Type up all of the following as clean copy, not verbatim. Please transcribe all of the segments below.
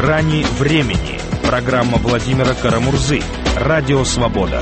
«Грани времени». Программа Владимира Карамурзы. Радио «Свобода».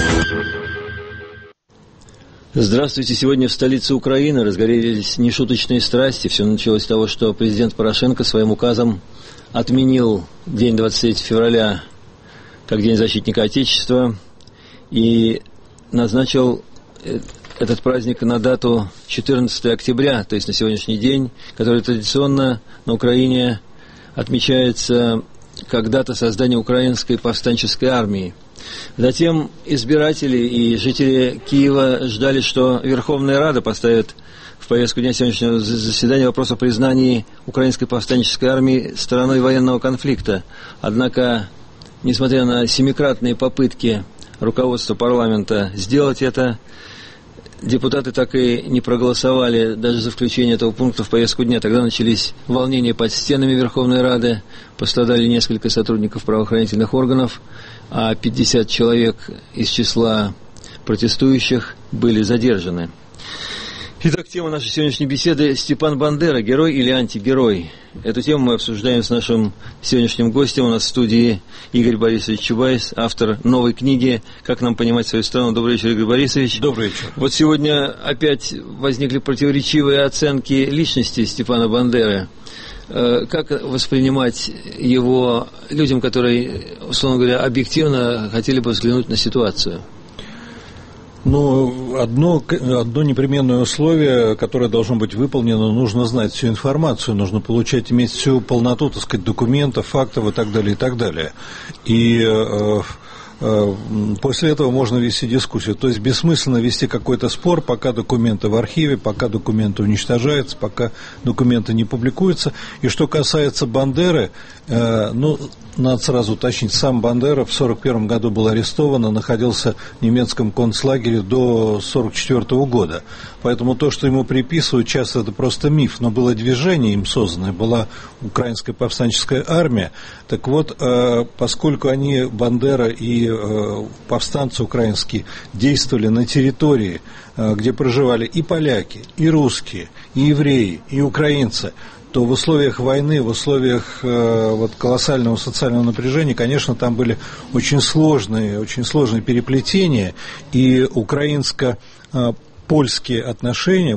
Здравствуйте. Сегодня в столице Украины разгорелись нешуточные страсти. Все началось с того, что президент Порошенко своим указом отменил день 23 февраля как День защитника Отечества и назначил этот праздник на дату 14 октября, то есть на сегодняшний день, который традиционно на Украине отмечается как дата создания украинской повстанческой армии. Затем избиратели и жители Киева ждали, что Верховная Рада поставит в повестку дня сегодняшнего заседания вопрос о признании украинской повстанческой армии стороной военного конфликта. Однако, несмотря на семикратные попытки руководства парламента сделать это, депутаты так и не проголосовали даже за включение этого пункта в повестку дня. Тогда начались волнения под стенами Верховной Рады, пострадали несколько сотрудников правоохранительных органов, а 50 человек из числа протестующих были задержаны. Итак, тема нашей сегодняшней беседы – Степан Бандера, герой или антигерой? Эту тему мы обсуждаем с нашим сегодняшним гостем. У нас в студии Игорь Борисович Чубайс, автор новой книги «Как нам понимать свою страну». Добрый вечер, Игорь Борисович. Добрый вечер. Вот сегодня опять возникли противоречивые оценки личности Степана Бандеры. Как воспринимать его людям, которые, условно говоря, объективно хотели бы взглянуть на ситуацию? Ну, одно непременное условие, которое должно быть выполнено, нужно знать всю информацию, нужно иметь всю полноту, так сказать, документов, фактов и так далее, и так далее. И после этого можно вести дискуссию. То есть бессмысленно вести какой-то спор, пока документы в архиве, пока документы уничтожаются, пока документы не публикуются. И что касается Бандеры, надо сразу уточнить, сам Бандера в 1941 году был арестован и находился в немецком концлагере до 1944 года. Поэтому то, что ему приписывают, часто это просто миф, но было движение им созданное, была украинская повстанческая армия. Так вот, поскольку они, Бандера и повстанцы украинские, действовали на территории, где проживали и поляки, и русские, и евреи, и украинцы, то в условиях войны, в условиях колоссального социального напряжения, конечно, там были очень сложные переплетения, и украинско-польские отношения,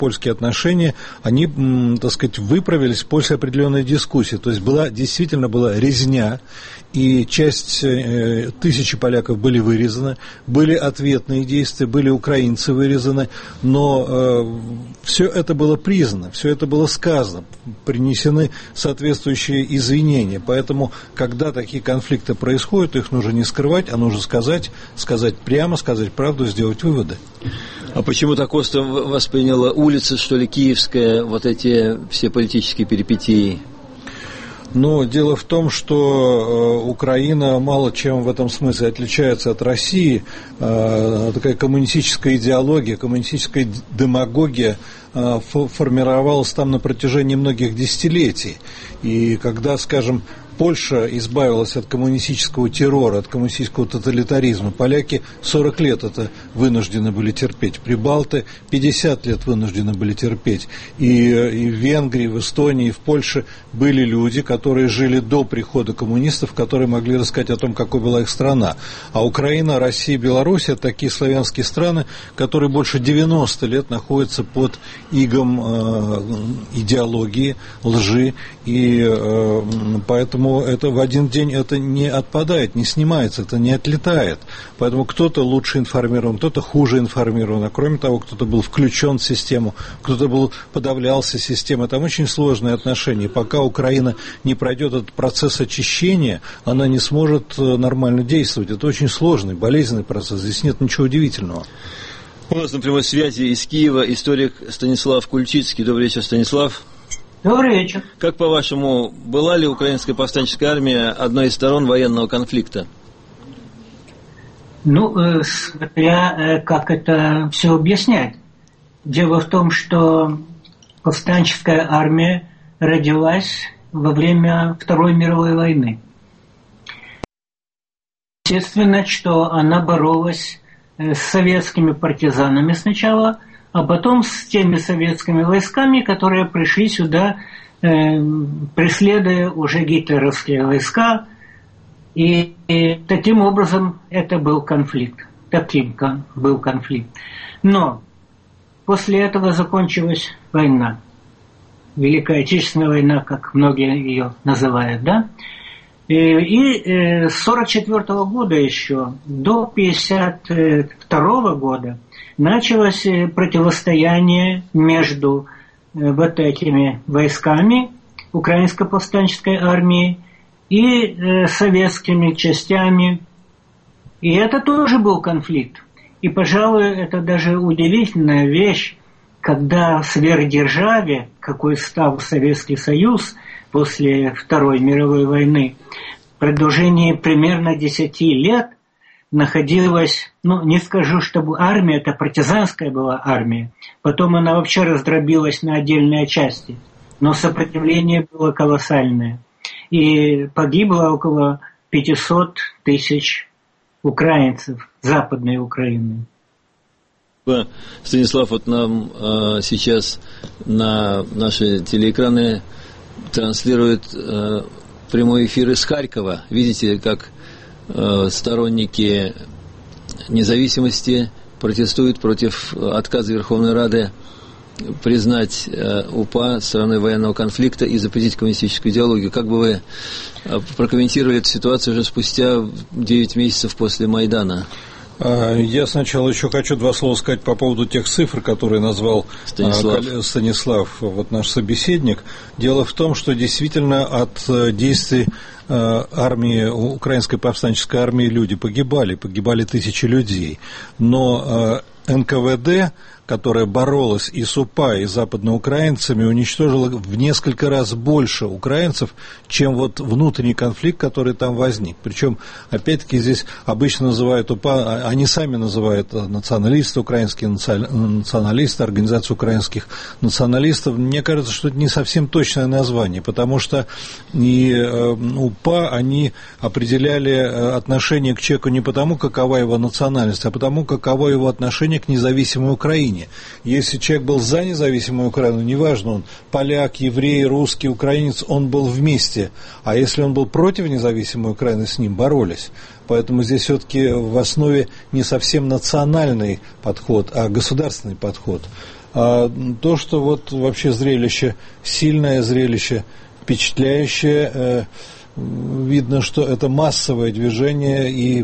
они, так сказать, выправились после определенной дискуссии. То есть действительно была резня, и тысячи поляков были вырезаны, были ответные действия, были украинцы вырезаны, но все это было признано, все это было сказано, принесены соответствующие извинения. Поэтому, когда такие конфликты происходят, их нужно не скрывать, а нужно сказать прямо, сказать правду, сделать выводы. А почему так остро восприняла улица, что ли, киевская, вот эти все политические перипетии? Но дело в том, что Украина мало чем в этом смысле отличается от России. Такая коммунистическая идеология, коммунистическая демагогия формировалась там на протяжении многих десятилетий. И когда, скажем, Польша избавилась от коммунистического террора, от коммунистического тоталитаризма. Поляки 40 лет это вынуждены были терпеть. Прибалты 50 лет вынуждены были терпеть. И в Венгрии, в Эстонии, и в Польше были люди, которые жили до прихода коммунистов, которые могли рассказать о том, какой была их страна. А Украина, Россия, Беларусь – это такие славянские страны, которые больше 90 лет находятся под игом идеологии, лжи. И поэтому это в один день это не отпадает, не снимается, это не отлетает. Поэтому кто-то лучше информирован, кто-то хуже информирован, а кроме того, кто-то был включен в систему, кто-то подавлялся системой. Там очень сложные отношения. Пока Украина не пройдет этот процесс очищения, она не сможет нормально действовать. Это очень сложный, болезненный процесс. Здесь нет ничего удивительного. У нас на прямой связи из Киева историк Станислав Кульчицкий. Добрый вечер, Станислав. Добрый вечер. Как, по-вашему, была ли украинская повстанческая армия одной из сторон военного конфликта? Смотря как это все объяснять. Дело в том, что повстанческая армия родилась во время Второй мировой войны. Естественно, что она боролась с советскими партизанами сначала, а потом с теми советскими войсками, которые пришли сюда преследуя уже гитлеровские войска. И таким образом это был конфликт. Был конфликт. Но после этого закончилась война. Великая Отечественная война, как многие ее называют, да? И с 1944 года еще до 1952 года началось противостояние между вот этими войсками Украинской повстанческой армии и советскими частями. И это тоже был конфликт. И, пожалуй, это даже удивительная вещь, когда в сверхдержаве, какой стал Советский Союз после Второй мировой войны, в продолжении примерно 10 лет находилась, не скажу, чтобы армия, это партизанская была армия, потом она вообще раздробилась на отдельные части, но сопротивление было колоссальное. И погибло около 500 тысяч украинцев Западной Украины. Станислав, вот нам сейчас на наши телеэкраны транслируют прямой эфир из Харькова. Видите, как сторонники независимости протестуют против отказа Верховной Рады признать УПА стороной военного конфликта и запретить коммунистическую идеологию. Как бы вы прокомментировали эту ситуацию уже спустя 9 месяцев после Майдана? Я сначала еще хочу 2 слова сказать по поводу тех цифр, которые назвал Станислав, вот наш собеседник. Дело в том, что действительно от действий армии, украинской повстанческой армии люди погибали тысячи людей. Но НКВД, которая боролась и с УПА, и с западноукраинцами, уничтожила в несколько раз больше украинцев, чем вот внутренний конфликт, который там возник. Причем, опять-таки, здесь обычно называют УПА, они сами называют националисты, украинские националисты, организацию украинских националистов. Мне кажется, что это не совсем точное название, потому что и УПА, они определяли отношение к человеку не потому, какова его национальность, а потому, каково его отношение к независимой Украине. Если человек был за независимую Украину, неважно, он поляк, еврей, русский, украинец, он был вместе. А если он был против независимой Украины, с ним боролись. Поэтому здесь все-таки в основе не совсем национальный подход, а государственный подход. А то, что вот вообще зрелище, сильное зрелище, впечатляющее, видно, что это массовое движение, и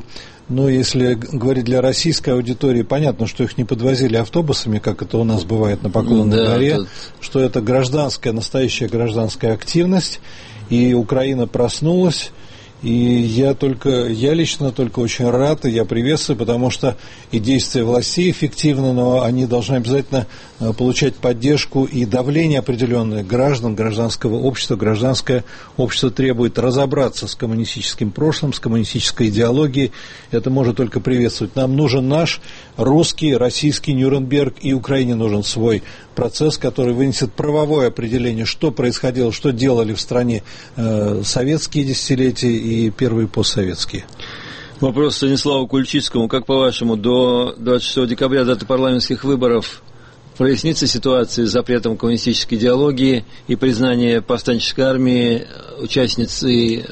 если говорить для российской аудитории, понятно, что их не подвозили автобусами, как это у нас бывает на Поклонной горе, что это настоящая гражданская активность, и Украина проснулась. И я лично только очень рад, и я приветствую, потому что и действия властей эффективны, но они должны обязательно получать поддержку и давление определенное граждан, гражданского общества. Гражданское общество требует разобраться с коммунистическим прошлым, с коммунистической идеологией. Это может только приветствовать. Нам нужен наш русский, российский Нюрнберг, и Украине нужен свой процесс, который вынесет правовое определение, что происходило, что делали в стране советские десятилетия и первые постсоветские. Вопрос Станиславу Кульчицкому. Как по-вашему, до 26 декабря, даты парламентских выборов, прояснится ситуация с запретом коммунистической идеологии и признание повстанческой армии участницей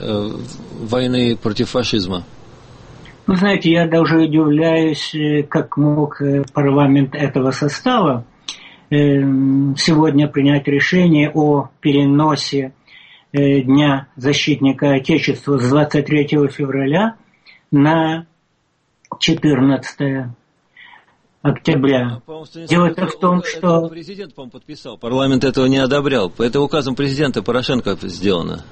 войны против фашизма? Вы знаете, я даже удивляюсь, как мог парламент этого состава сегодня принять решение о переносе Дня защитника Отечества с 23 февраля на 14 октября. Дело-то в том, что... Президент, по-моему, подписал, парламент этого не одобрял. Это указом президента Порошенко сделано.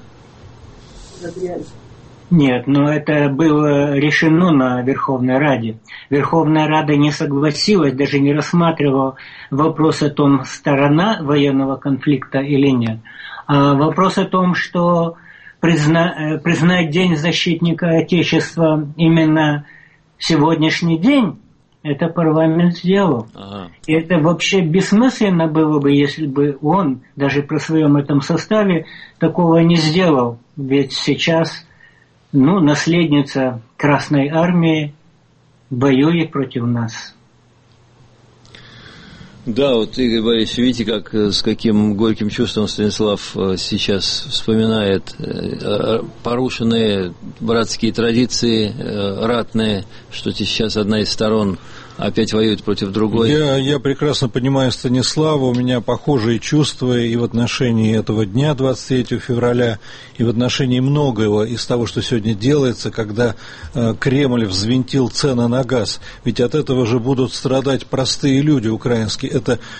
Нет, но это было решено на Верховной Раде. Верховная Рада не согласилась, даже не рассматривала вопрос о том, сторона военного конфликта или нет. А вопрос о том, что признать День защитника Отечества именно сегодняшний день, это парламент сделал. Ага. И это вообще бессмысленно было бы, если бы он, даже при своем этом составе, такого не сделал. Ведь сейчас... наследница Красной Армии воюет против нас. Да, вот, Игорь Борисович, видите, как, с каким горьким чувством Станислав сейчас вспоминает порушенные братские традиции, ратные, что сейчас одна из сторон опять воюет против другой. Я прекрасно понимаю Станислава, у меня похожие чувства и в отношении этого дня, 23 февраля, и в отношении многого из того, что сегодня делается, когда Кремль взвинтил цены на газ. Ведь от этого же будут страдать простые люди украинские.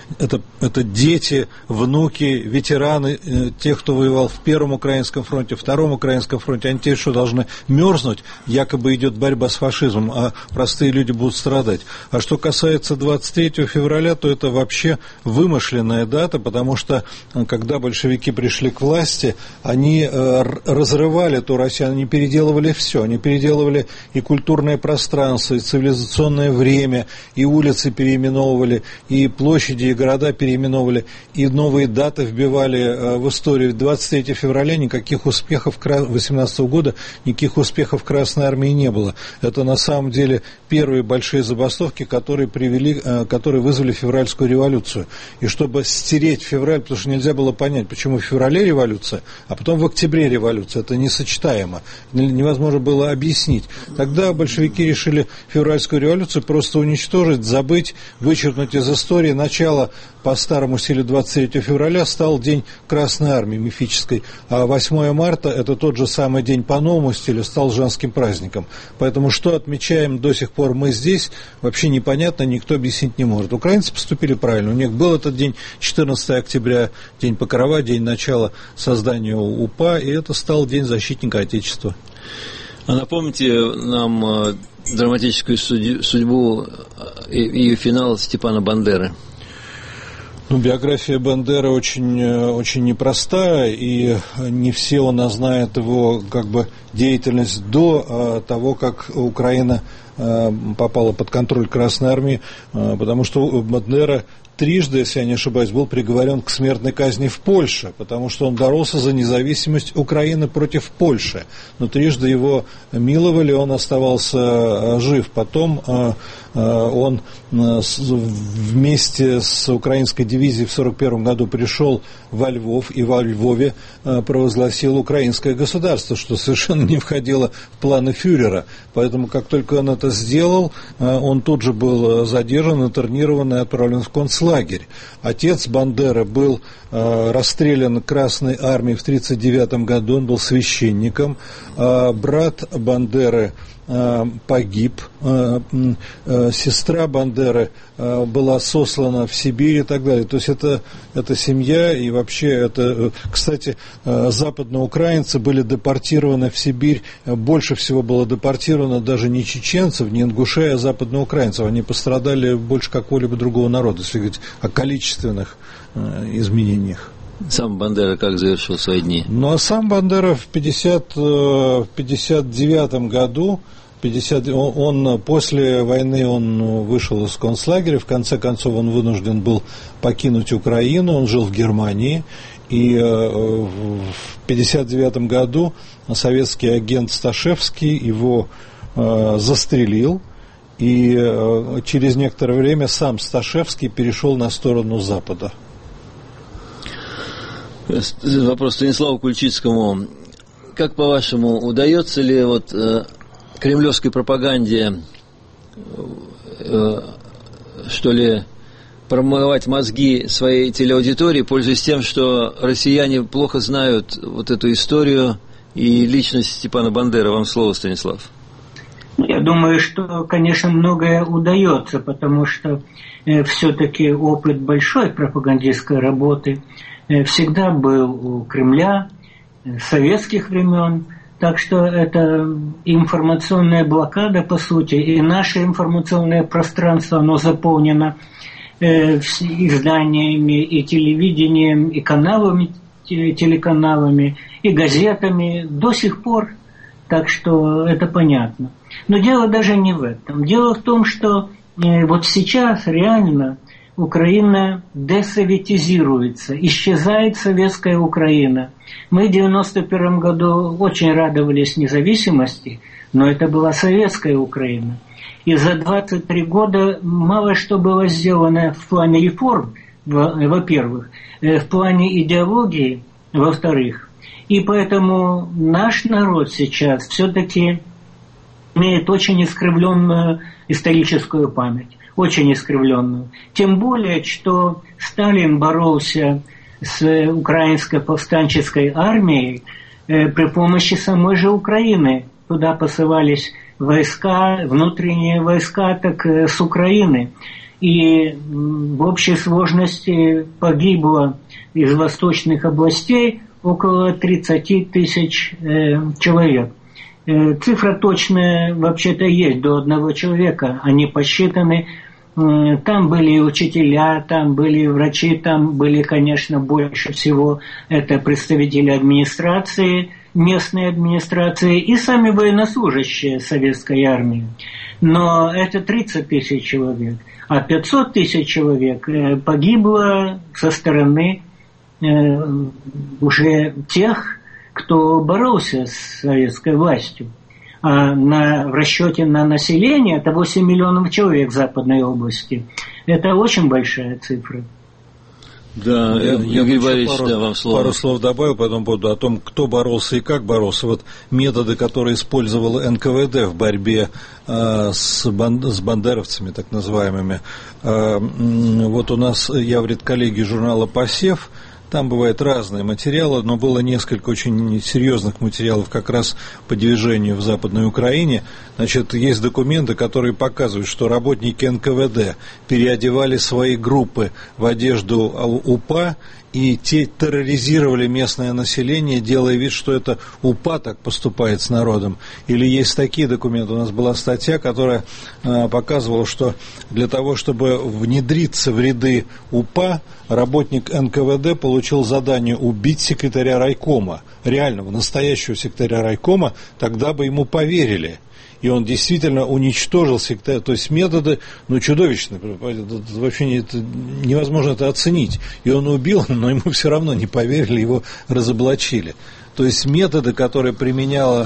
Это дети, внуки, ветераны, тех, кто воевал в Первом Украинском фронте, Втором Украинском фронте. Они теперь что, должны мерзнуть? Якобы идет борьба с фашизмом, а простые люди будут страдать. А что касается 23 февраля, то это вообще вымышленная дата, потому что, когда большевики пришли к власти, они разрывали ту Россию, они переделывали все. Они переделывали и культурное пространство, и цивилизационное время, и улицы переименовывали, и площади, и города переименовывали, и новые даты вбивали в историю. 23 февраля никаких успехов 18 года, никаких успехов Красной Армии не было. Это на самом деле первые большие забастовки, которые вызвали февральскую революцию. И чтобы стереть февраль, потому что нельзя было понять, почему в феврале революция, а потом в октябре революция. Это несочетаемо. Невозможно было объяснить. Тогда большевики решили февральскую революцию просто уничтожить, забыть, вычеркнуть из истории. Начало по старому стилю 23 февраля стал День Красной Армии мифической, а 8 марта, это тот же самый день по новому стилю, стал женским праздником. Поэтому что отмечаем до сих пор мы здесь, вообще непонятно, никто объяснить не может. Украинцы поступили правильно. У них был этот день 14 октября, день Покрова, день начала создания УПА, и это стал День защитника Отечества. А напомните нам драматическую судьбу и финал Степана Бандеры. Биография Бандеры очень непростая, и не все у нас знают его деятельность до того, как Украина попала под контроль Красной Армии, потому что Бандера трижды, если я не ошибаюсь, был приговорен к смертной казни в Польше, потому что он боролся за независимость Украины против Польши. Но трижды его миловали, он оставался жив. Потом он вместе с украинской дивизией в 1941 году пришел во Львов и во Львове провозгласил украинское государство, что совершенно не входило в планы фюрера. Поэтому, как только он это сделал, он тут же был задержан, интернирован и отправлен в концлагерь. Отец Бандеры был расстрелян Красной Армией в 1939 году, он был священником. Брат Бандеры погиб, сестра Бандеры была сослана в Сибирь и так далее. То есть это семья, и вообще это, кстати, западноукраинцы были депортированы в Сибирь, больше всего было депортировано даже не чеченцев, не ингушей, а западноукраинцев. Они пострадали больше какого-либо другого народа, если говорить о количественных изменениях. Сам Бандера как завершил свои дни? Ну, а сам Бандера в 59 году, после войны он вышел из концлагеря, в конце концов он вынужден был покинуть Украину, он жил в Германии, и в 59 году советский агент Сташевский его застрелил, и через некоторое время сам Сташевский перешел на сторону Запада. Вопрос Станиславу Кульчицкому. Как, по-вашему, удается ли кремлевской пропаганде, промывать мозги своей телеаудитории, пользуясь тем, что россияне плохо знают эту историю и личность Степана Бандеры? Вам слово, Станислав. Я думаю, что, конечно, многое удается, потому что все-таки опыт большой пропагандистской работы всегда был у Кремля, советских времен, так что это информационная блокада, по сути, и наше информационное пространство, оно заполнено изданиями и телевидением, и каналами, телеканалами, и газетами до сих пор, так что это понятно. Но дело даже не в этом. Дело в том, что сейчас реально Украина десоветизируется, исчезает советская Украина. Мы в 1991 году очень радовались независимости, но это была советская Украина. И за 23 года мало что было сделано в плане реформ, во-первых, в плане идеологии, во-вторых. И поэтому наш народ сейчас все-таки имеет очень искривленную историческую память, очень искривленную. Тем более, что Сталин боролся с украинской повстанческой армией при помощи самой же Украины. Туда посылались войска, внутренние войска, так с Украины. И в общей сложности погибло из восточных областей около 30 тысяч человек. Цифра точная вообще-то есть, до 1 человека, они посчитаны. Там были учителя, там были врачи, там были, конечно, больше всего это представители администрации, местной администрации и сами военнослужащие советской армии. Но это 30 тысяч человек, а 500 тысяч человек погибло со стороны уже тех, кто боролся с советской властью. А в расчете на население это 8 миллионов человек в Западной области. Это очень большая цифра. Да, Игорь Борисович, вам слово. Пару слов добавил по этому поводу о том, кто боролся и как боролся. Вот методы, которые использовал НКВД в борьбе с бандеровцами, так называемыми. Вот у нас, я в редколлегии журнала «Посев», там бывают разные материалы, но было несколько очень серьезных материалов как раз по движению в Западной Украине. Значит, есть документы, которые показывают, что работники НКВД переодевали свои группы в одежду УПА, и те терроризировали местное население, делая вид, что это УПА так поступает с народом. Или есть такие документы. У нас была статья, которая показывала, что для того, чтобы внедриться в ряды УПА, работник НКВД получил задание убить секретаря райкома, реального, настоящего секретаря райкома, тогда бы ему поверили. И он действительно уничтожил секретаря, то есть методы, чудовищные, вообще невозможно это оценить. И он убил, но ему все равно не поверили, его разоблачили. То есть методы, которые применяла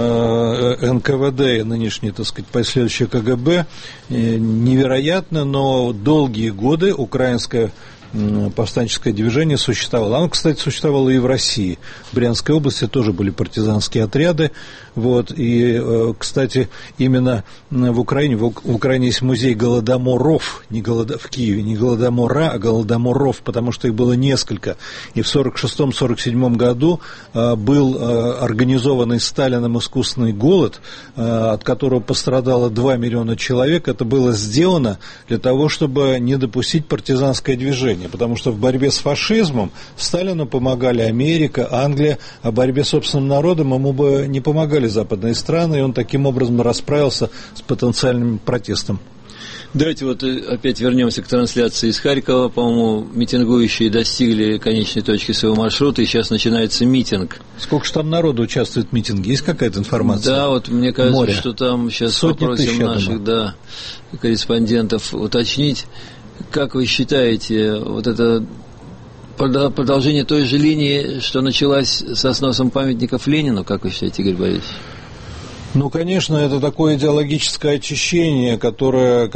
НКВД и нынешнее, так сказать, последующее КГБ, невероятно, но долгие годы украинское повстанческое движение существовало. Оно, кстати, существовало и в России. В Брянской области тоже были партизанские отряды. Вот. И, кстати, именно в Украине есть музей голодоморов, в Киеве, не голодомора, а голодоморов, потому что их было несколько. И в 1946-1947 году был организованный Сталином искусственный голод, от которого пострадало 2 миллиона человек. Это было сделано для того, чтобы не допустить партизанское движение. Потому что в борьбе с фашизмом Сталину помогали Америка, Англия, а в борьбе с собственным народом ему бы не помогали западные страны, и он таким образом расправился с потенциальным протестом. Давайте вот опять вернемся к трансляции из Харькова. По-моему, митингующие достигли конечной точки своего маршрута, и сейчас начинается митинг. Сколько же там народу участвует в митинге? Есть какая-то информация? Да, вот мне кажется, что там сейчас Сотни попросим тысяч, наших корреспондентов уточнить. Как вы считаете, вот это продолжение той же линии, что началась со сносом памятников Ленину, как вы считаете, Игорь Борисович? Конечно, это такое идеологическое очищение, которое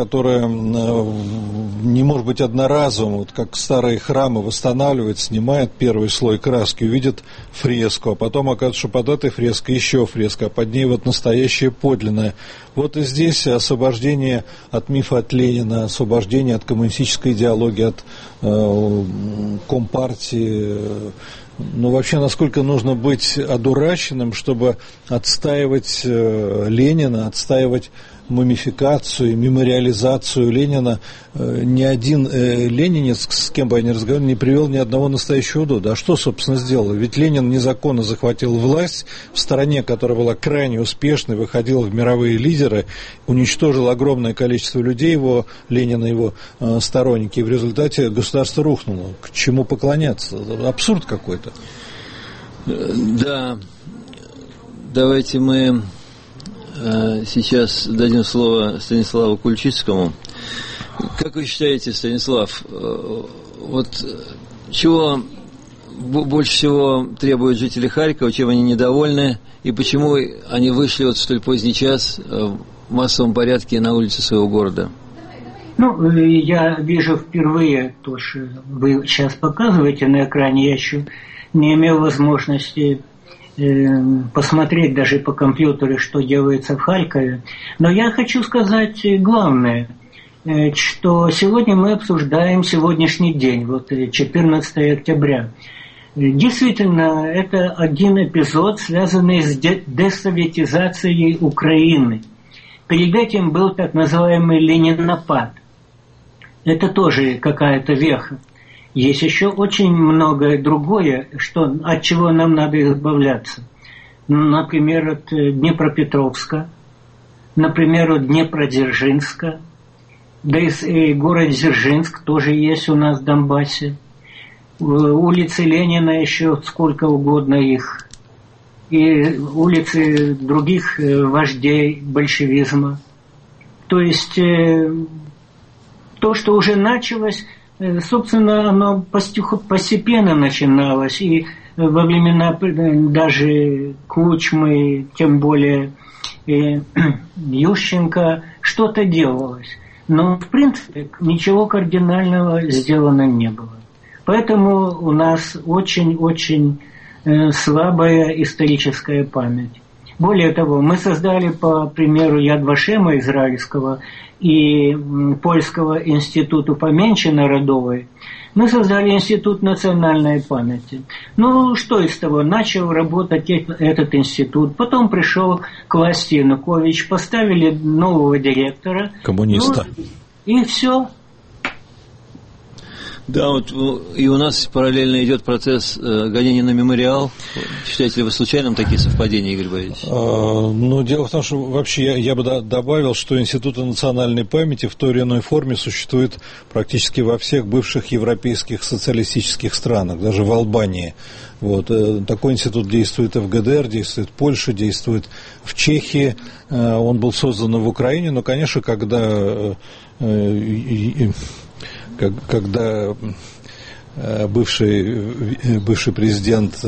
не может быть одноразовым. Вот как старые храмы восстанавливают, снимают первый слой краски, увидят фреску, а потом оказывается, что под этой фреской еще фреска, а под ней вот настоящее подлинное. Вот и здесь освобождение от мифа от Ленина, освобождение от коммунистической идеологии, от компартии. Вообще, насколько нужно быть одураченным, чтобы отстаивать Ленина, отстаивать мумификацию, мемориализацию Ленина. Ни один ленинец, с кем бы я ни разговаривал, не привел ни одного настоящего довода. А что, собственно, сделал? Ведь Ленин незаконно захватил власть в стране, которая была крайне успешной, выходила в мировые лидеры, уничтожил огромное количество людей, Ленина, его сторонники, и в результате государство рухнуло. К чему поклоняться? Абсурд какой-то. Да, давайте мы сейчас дадим слово Станиславу Кульчицкому. Как вы считаете, Станислав, вот чего больше всего требуют жители Харькова, чем они недовольны, и почему они вышли вот в столь поздний час массовом порядке на улице своего города? Ну, я вижу впервые то, что вы сейчас показываете на экране. Я еще не имел возможности посмотреть даже по компьютеру, что делается в Харькове. Но я хочу сказать главное, что сегодня мы обсуждаем сегодняшний день, вот 14 октября. Действительно, это один эпизод, связанный с десоветизацией Украины. Перед этим был так называемый ленинопад. Это тоже какая-то веха. Есть еще очень многое другое, от чего нам надо избавляться. Например, от Днепропетровска, например, от Днепродзержинска, да и город Дзержинск тоже есть у нас в Донбассе. Улицы Ленина еще сколько угодно их. И улицы других вождей большевизма. То есть то, что уже началось, собственно, оно постепенно начиналось. И во времена даже Кучмы, тем более Ющенко, что-то делалось. Но, в принципе, ничего кардинального сделано не было. Поэтому у нас очень-очень слабая историческая память. Более того, мы создали, по примеру Яд Вашема израильского и Польского института поменьше народовой, мы создали институт национальной памяти. Ну, что из того? Начал работать этот институт, потом пришел к власти Янукович, поставили нового директора. Коммуниста. Ну, и все. Да, вот и у нас параллельно идет процесс гонения на мемориал. Считаете ли вы случайным такие совпадения, Игорь Борисович? Ну, дело в том, что вообще я бы добавил, что институты национальной памяти в той или иной форме существуют практически во всех бывших европейских социалистических странах, даже в Албании. Вот. Такой институт действует и в ГДР, действует в Польше, действует в Чехии. Он был создан в Украине, но, конечно, когда бывший президент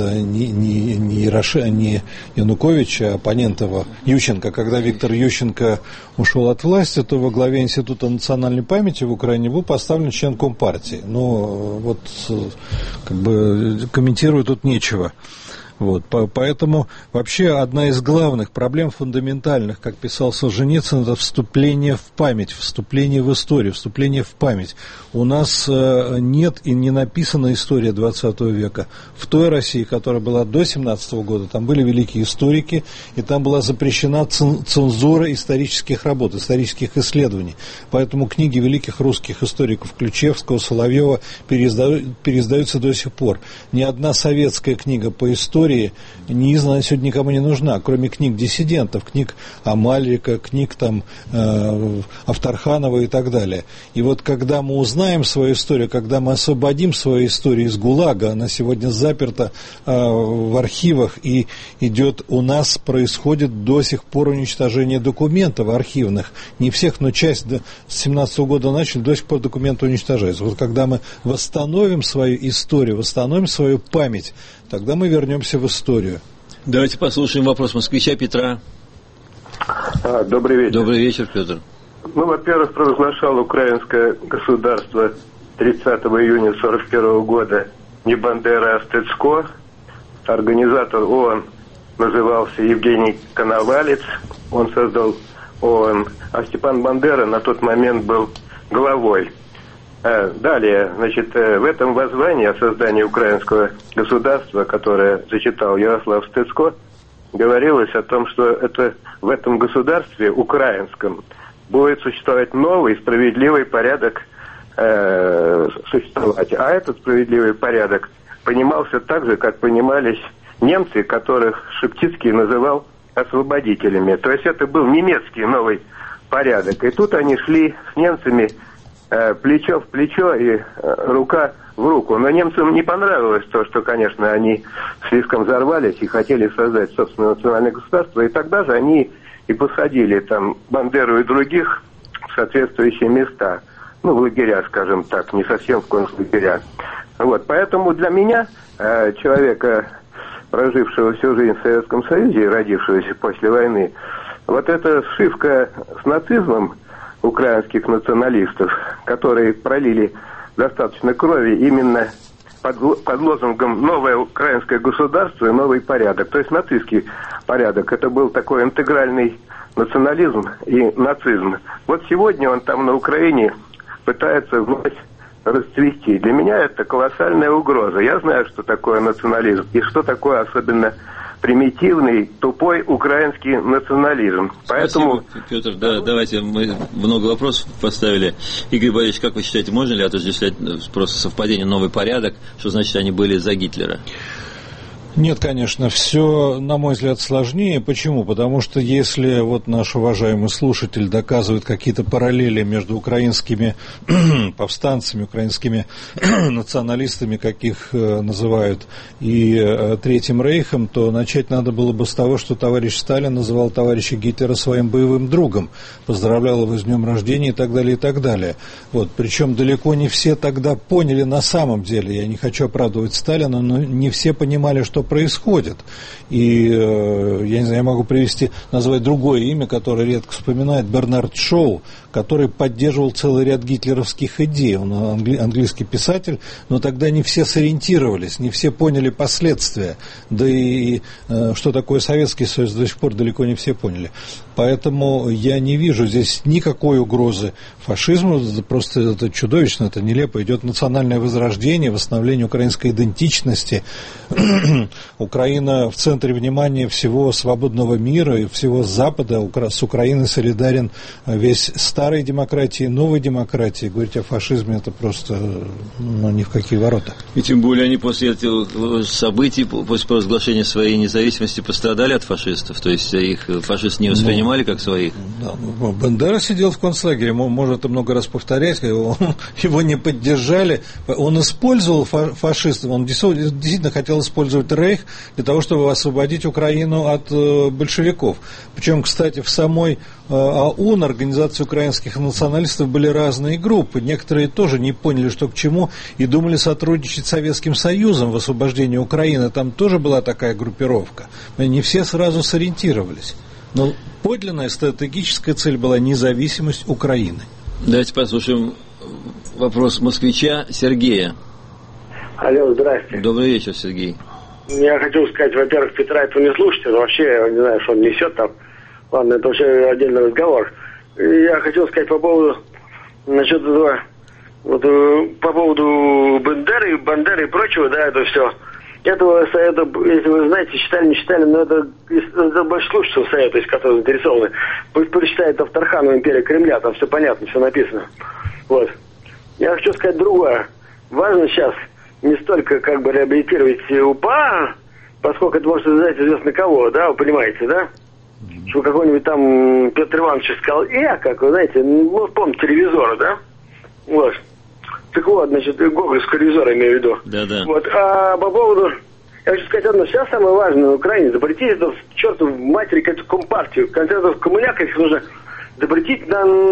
не Янукович, а оппонент его, Ющенко, когда Виктор Ющенко ушел от власти, то во главе Института национальной памяти в Украине был поставлен член Компартии. Но вот как бы комментировать тут нечего. Вот, поэтому вообще одна из главных проблем фундаментальных, как писал Солженицын, это вступление в память, вступление в историю, вступление в память. У нас нет и не написана история 20 века. В той России, которая была до 17 года, там были великие историки, и там была запрещена цензура исторических работ, исторических исследований. Поэтому книги великих русских историков Ключевского, Соловьева переиздаются до сих пор. Ни одна советская книга по истории не издана сегодня никому не нужна, кроме книг диссидентов, книг Амальрика, книг там Авторханова и так далее. И вот когда мы узнаем свою историю, когда мы освободим свою историю из ГУЛАГа, она сегодня заперта в архивах, и у нас происходит до сих пор уничтожение документов архивных. Не всех, но часть с 17 года начали, до сих пор документы уничтожаются. Вот когда мы восстановим свою историю, восстановим свою память, тогда мы вернемся в историю. Давайте послушаем вопрос москвича Петра. Добрый вечер. Добрый вечер, Петр. Ну, во-первых, провозглашал украинское государство 30 июня 1941 года не Бандера, а Стецко. Организатор ООН назывался Евгений Коновалец. Он создал ООН. А Степан Бандера на тот момент был главой. Далее, значит, в этом воззвании о создании украинского государства, которое зачитал Ярослав Стецко, говорилось о том, что в этом государстве украинском будет существовать новый справедливый порядок существовать. А этот справедливый порядок понимался так же, как понимались немцы, которых Шептицкий называл освободителями. То есть это был немецкий новый порядок. И тут они шли с немцами плечо в плечо и рука в руку. Но немцам не понравилось то, что, конечно, они слишком взорвались и хотели создать собственное национальное государство. И тогда же они и посадили там Бандеру и других в соответствующие места. Ну, в лагеря, скажем так, не совсем в концлагеря. Вот, поэтому для меня, человека, прожившего всю жизнь в Советском Союзе и родившегося после войны, Вот эта сшивка с нацизмом украинских националистов, которые пролили достаточно крови именно под лозунгом «Новое украинское государство и новый порядок», то есть нацистский порядок. Это был такой интегральный национализм и нацизм. Вот сегодня он там на Украине пытается вновь расцвести. Для меня это колоссальная угроза. Я знаю, что такое национализм и что такое особенно примитивный, тупой украинский национализм. Поэтому... Спасибо, Петр. Да, давайте, мы много вопросов поставили. Игорь Борисович, как вы считаете, можно ли отождествлять просто совпадение «новый порядок», что значит они были за Гитлера? Нет, конечно, все, на мой взгляд, сложнее. Почему? Потому что если вот наш уважаемый слушатель доказывает какие-то параллели между украинскими повстанцами, украинскими националистами, как их называют, и Третьим Рейхом, то начать надо было бы с того, что товарищ Сталин называл товарища Гитлера своим боевым другом, поздравлял его с днем рождения и так далее, и так далее. Вот. Причем далеко не все тогда поняли на самом деле, я не хочу оправдывать Сталина, но не все понимали, что происходит. И, я не знаю, я могу назвать другое имя, которое редко вспоминают, Бернард Шоу, который поддерживал целый ряд гитлеровских идей. Он английский писатель, но тогда не все сориентировались, не все поняли последствия. Да и что такое Советский Союз, до сих пор далеко не все поняли. Поэтому я не вижу здесь никакой угрозы фашизму, просто это чудовищно, это нелепо. Идет национальное возрождение, восстановление украинской идентичности. Украина в центре внимания всего свободного мира и всего Запада. С Украиной солидарен весь старой демократии, новой демократии. Говорить о фашизме — это просто ни в какие ворота. И тем более они после этих событий, после провозглашения своей независимости, пострадали от фашистов. То есть их фашисты не воспринимали как своих. Да, Бандера сидел в концлагере, можно это много раз повторять, его не поддержали. Он использовал фашистов, он действительно хотел использовать Рейх для того, чтобы освободить Украину от большевиков. Причем, кстати, в самой ОУН, Организации украинских националистов, были разные группы. Некоторые тоже не поняли, что к чему, и думали сотрудничать с Советским Союзом в освобождении Украины. Там тоже была такая группировка. Не все сразу сориентировались. Но подлинная стратегическая цель была независимость Украины. Давайте послушаем вопрос москвича Сергея. Алло, здрасте. Добрый вечер, Сергей. Я хочу сказать, во-первых, Петра этого не слушайте, но вообще, я не знаю, что он несет там. Ладно, это вообще отдельный разговор. И я хотел сказать по поводу, насчет этого, вот, по поводу Бандеры и прочего, да, это все. Это, если вы знаете, читали, не читали, но это больше слушателей совета, из которых заинтересованы. Пусть прочитает Авторханова «Империя Кремля», там все понятно, все написано. Вот. Я хочу сказать другое. Важно сейчас не столько как бы реабилитировать УПА, поскольку это может связать известно кого, да, вы понимаете, да? Что какой-нибудь там Петр Иванович сказал, как вы знаете, ну, помните, телевизора, да? Вот. Так вот, значит, гоголевского ревизора имею в виду. Да-да. Вот. А по поводу, я хочу сказать одно, сейчас самое важное на Украине, запретить эту чертову матери какую-то компартию. В конце концов, коммуняк их нужно запретить,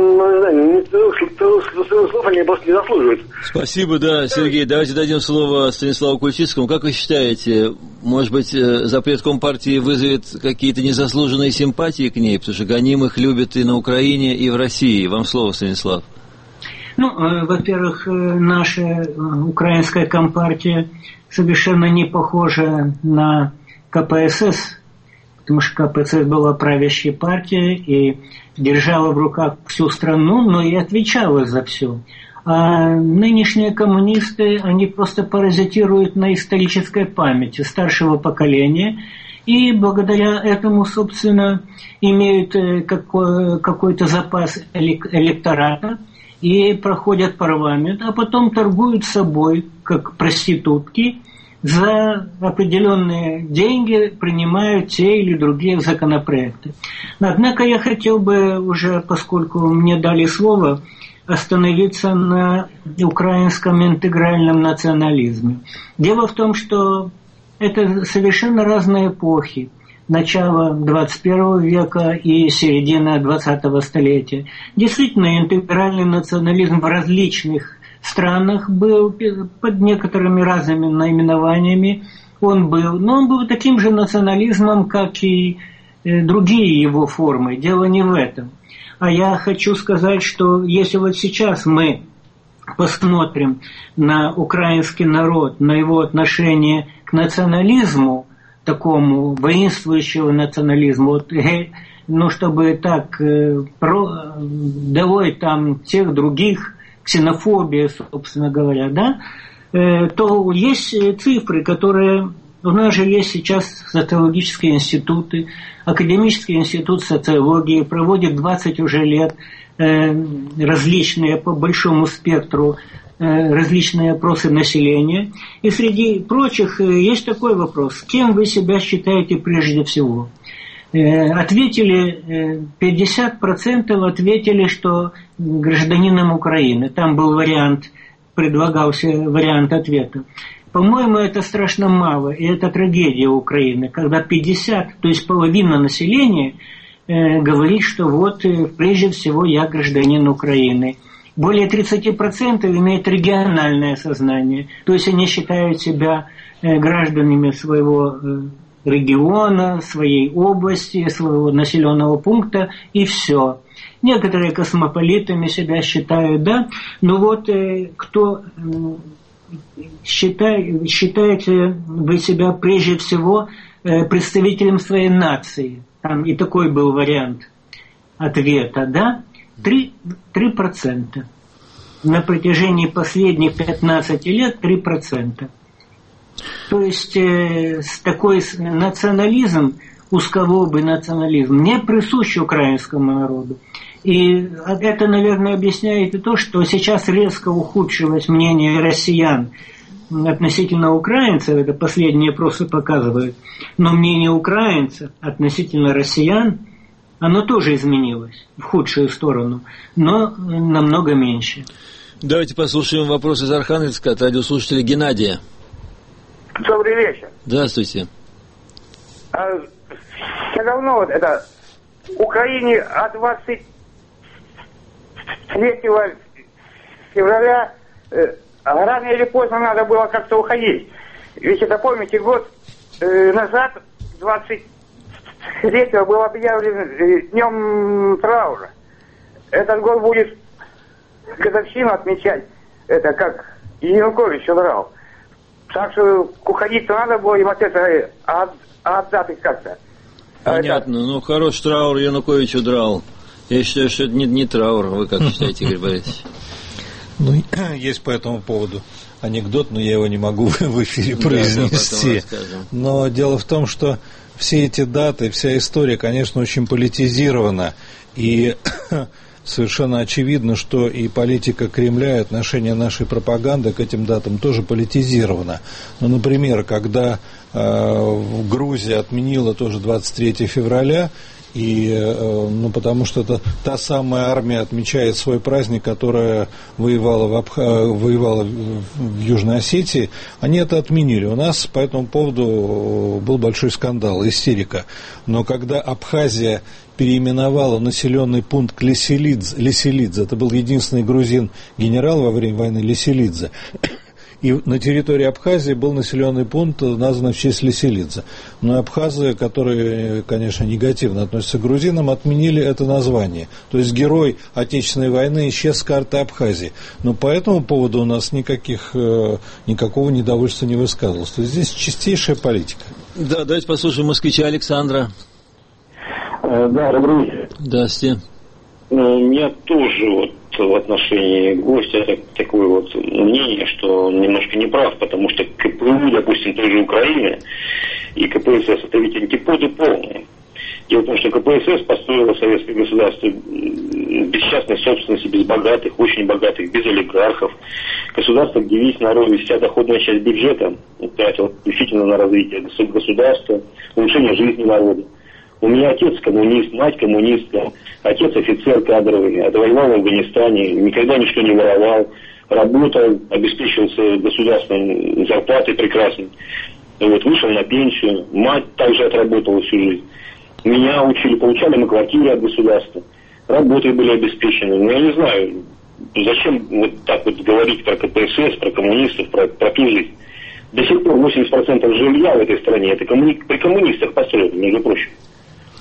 слов они просто не заслуживают. Спасибо, да, Сергей. Давайте дадим слово Станиславу Кульчицкому. Как вы считаете, может быть, запрет Компартии вызовет какие-то незаслуженные симпатии к ней, потому что гонимых любят и на Украине, и в России? Вам слово, Станислав. Ну, во-первых, наша украинская Компартия совершенно не похожа на КПСС, потому что КПСС была правящей партией и держала в руках всю страну, но и отвечала за все. А нынешние коммунисты, они просто паразитируют на исторической памяти старшего поколения, и благодаря этому, собственно, имеют какой-то запас электората, и проходят парламент, а потом торгуют собой, как проститутки, за определенные деньги принимают те или другие законопроекты. Однако я хотел бы уже, поскольку мне дали слово, остановиться на украинском интегральном национализме. Дело в том, что это совершенно разные эпохи. Начало 21 века и середина 20-го столетия. Действительно, интегральный национализм в различных странах был под некоторыми разными наименованиями. Он был, но он был таким же национализмом, как и другие его формы. Дело не в этом. А я хочу сказать, что если вот сейчас мы посмотрим на украинский народ, на его отношение к национализму, такому воинствующему национализму, вот, ну, чтобы так, давай там тех других, ксенофобия, собственно говоря, да, то есть цифры, которые... У нас же есть сейчас социологические институты, Академический институт социологии проводит 20 уже лет различные по большому спектру различные опросы населения. И среди прочих есть такой вопрос: кем вы себя считаете прежде всего? Ответили 50% ответили, что гражданином Украины. Там был вариант, предлагался вариант ответа. По-моему, это страшно мало, и это трагедия Украины, когда 50, то есть половина населения говорит, что вот прежде всего я гражданин Украины. Более 30% имеют региональное сознание, то есть они считают себя гражданами своего региона, своей области, своего населенного пункта, и все. Некоторые космополитами себя считают, да, но вот кто... Считаете вы себя прежде всего представителем своей нации? Там и такой был вариант ответа, да? 3%. На протяжении последних 15 лет 3%. То есть такой национализм, узколобый национализм, не присущ украинскому народу. И это, наверное, объясняет и то, что сейчас резко ухудшилось мнение россиян относительно украинцев, это последние опросы показывают, но мнение украинцев относительно россиян, оно тоже изменилось в худшую сторону, но намного меньше. Давайте послушаем вопрос из Архангельска от радиослушателя Геннадия. Добрый вечер. Здравствуйте. Все равно вот это Украине от 23 февраля рано или поздно надо было как-то уходить. Ведь это, помните, год назад, 23-го, был объявлен днем траура. Этот год будет годовщину отмечать, это как Янукович удрал. Так что уходить-то надо было им от этого, от даты как-то. Понятно, ну хороший траур, Янукович удрал. Я считаю, что это не траур. Вы как считаете, Игорь Борисович? Ну, есть по этому поводу анекдот, но я его не могу в эфире произнести. Но дело в том, что все эти даты, вся история, конечно, очень политизирована. И совершенно очевидно, что и политика Кремля, и отношение нашей пропаганды к этим датам тоже политизировано. Ну, например, когда Грузия отменила тоже 23 февраля, ну, потому что это та самая армия отмечает свой праздник, которая воевала в Южной Осетии, они это отменили. У нас по этому поводу был большой скандал, истерика. Но когда Абхазия переименовала населенный пункт Леселидзе, это был единственный грузин-генерал во время войны Леселидзе, и на территории Абхазии был населенный пункт, назван в честь Леселидзе. Но абхазы, которые, конечно, негативно относятся к грузинам, отменили это название. То есть герой Отечественной войны исчез с карты Абхазии. Но по этому поводу у нас никакого недовольства не высказывалось. То есть здесь чистейшая политика. Да, давайте послушаем москвича Александра. Да, добрый вечер. Здравствуйте. У меня тоже в отношении гостя такое мнение, что он немножко не прав, потому что КПУ, допустим, той же Украины и КПСС, это ведь антиподы полные. Дело в том, что КПСС построила советское государство без частной собственности, без богатых, очень богатых, без олигархов. Государство, где весь народ, вся доходная часть бюджета тратила исключительно на развитие государства, улучшение жизни народа. У меня отец коммунист, мать коммунистка, отец офицер кадровый, отвоевал в Афганистане, никогда ничто не воровал, работал, обеспечивался государственной зарплатой прекрасной. Вышел на пенсию, мать также отработала всю жизнь. Меня учили, получали мы квартиры от государства, работы были обеспечены. Но я не знаю, зачем так говорить про КПСС, про коммунистов, про ту жизнь. До сих пор 80% жилья в этой стране это при коммунистах построено, между прочим.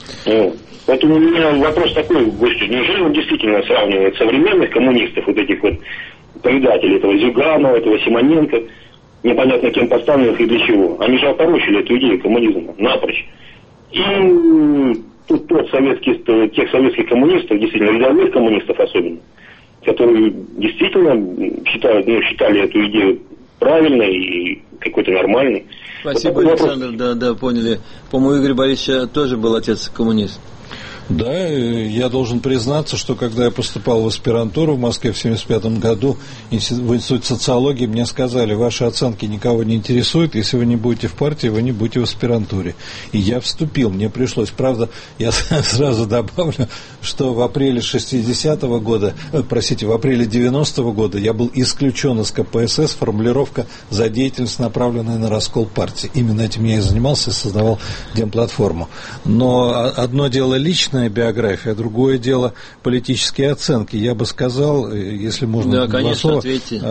Поэтому у меня вопрос такой, неужели он действительно сравнивает современных коммунистов, вот этих вот предателей, этого Зюганова, этого Симоненко, непонятно кем поставленных и для чего. Они же опорочили эту идею коммунизма напрочь. И тут тех советских коммунистов, действительно рядовых коммунистов особенно, которые действительно считали эту идею правильной и какой-то нормальной. Спасибо, вот Александр, да, поняли. По-моему, Игорь Борисович тоже был отец коммунист. Да, я должен признаться, что когда я поступал в аспирантуру в Москве в 1975 году в Институте социологии, мне сказали, ваши оценки никого не интересуют, если вы не будете в партии, вы не будете в аспирантуре. И я вступил, мне пришлось. Правда, я сразу добавлю, что в апреле 60-го года, в апреле 90-го года я был исключен из КПСС, формулировка за деятельность, направленная на раскол партии. Именно этим я и занимался, и создавал демплатформу. Но одно дело личное, биография, другое дело политические оценки. Я бы сказал, если можно, два слова,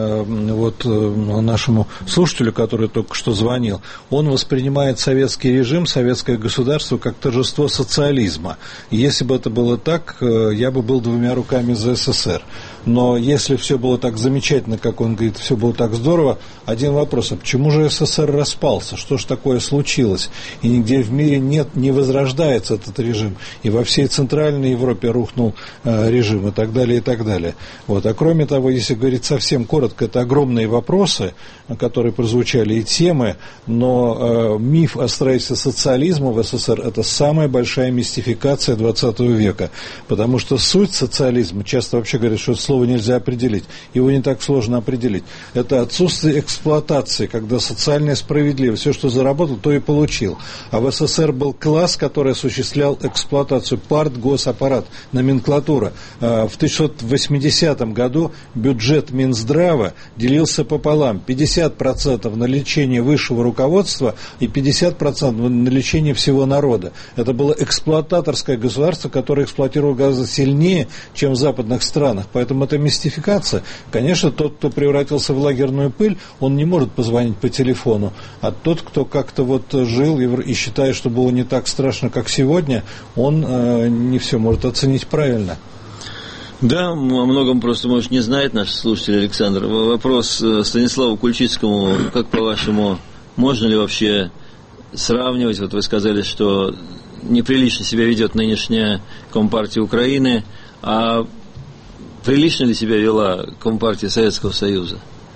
нашему слушателю, который только что звонил, он воспринимает советский режим, советское государство как торжество социализма. И если бы это было так, я бы был двумя руками за СССР. Но если все было так замечательно, как он говорит, все было так здорово, один вопрос, а почему же СССР распался? Что же такое случилось? И нигде в мире не возрождается этот режим. И во всей Центральной Европе рухнул режим и так далее, и так далее. Вот. А кроме того, если говорить совсем коротко, это огромные вопросы, которые прозвучали, и темы, но миф о строительстве социализма в СССР – это самая большая мистификация 20 века. Потому что суть социализма, часто вообще говорят, что слово нельзя определить, его не так сложно определить. Это отсутствие эксплуатации, когда социальная справедливость, все, что заработал, то и получил. А в СССР был класс, который осуществлял эксплуатацию, партгосаппарат, номенклатура. В 1980 году бюджет Минздрава делился пополам. 50% на лечение высшего руководства и 50% на лечение всего народа. Это было эксплуататорское государство, которое эксплуатировало гораздо сильнее, чем в западных странах. Поэтому это мистификация. Конечно, тот, кто превратился в лагерную пыль, он не может позвонить по телефону. А тот, кто как-то жил и считает, что было не так страшно, как сегодня, он не все может оценить правильно. Да, о многом просто, может, не знает наш слушатель Александр. Вопрос Станиславу Кульчицкому, как по-вашему, можно ли вообще сравнивать, вот вы сказали, что неприлично себя ведет нынешняя Компартия Украины, а прилично ли себя вела Компартия Советского Союза?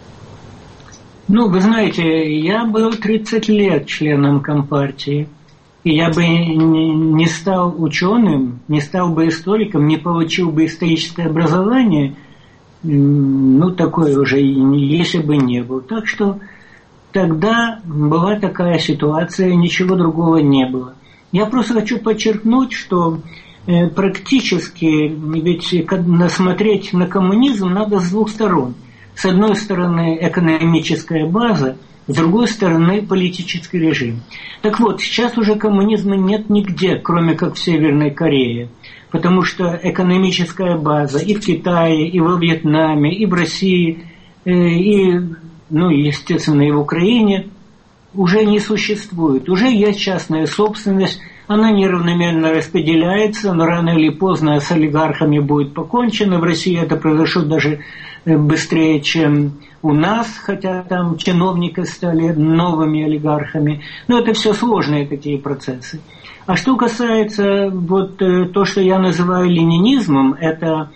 Вы знаете, я был 30 лет членом Компартии, и я бы не стал ученым, не стал бы историком, не получил бы историческое образование, такое уже, если бы не был. Так что тогда была такая ситуация, ничего другого не было. Я просто хочу подчеркнуть, что практически, ведь смотреть на коммунизм надо с двух сторон. С одной стороны, экономическая база, с другой стороны, политический режим. Так вот, сейчас уже коммунизма нет нигде, кроме как в Северной Корее. Потому что экономическая база и в Китае, и во Вьетнаме, и в России, и, естественно, и в Украине уже не существует. Уже есть частная собственность, она неравномерно распределяется, но рано или поздно с олигархами будет покончено. В России это произошло даже быстрее, чем у нас, хотя там чиновники стали новыми олигархами. Но это все сложные такие процессы. А что касается то, что я называю ленинизмом, это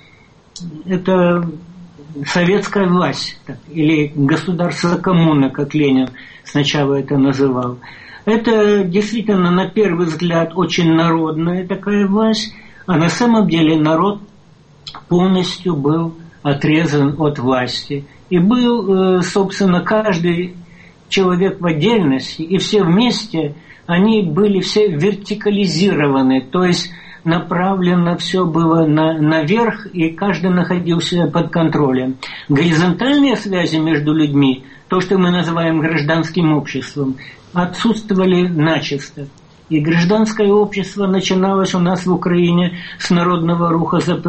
советская власть, или государство-коммуна, как Ленин сначала это называл. Это действительно, на первый взгляд, очень народная такая власть, а на самом деле народ полностью был отрезан от власти. И был, собственно, каждый человек в отдельности, и все вместе, они были все вертикализированы, то есть направлено все было наверх, и каждый находился под контролем. Горизонтальные связи между людьми, то, что мы называем гражданским обществом, отсутствовали начисто. И гражданское общество начиналось у нас в Украине с народного руха за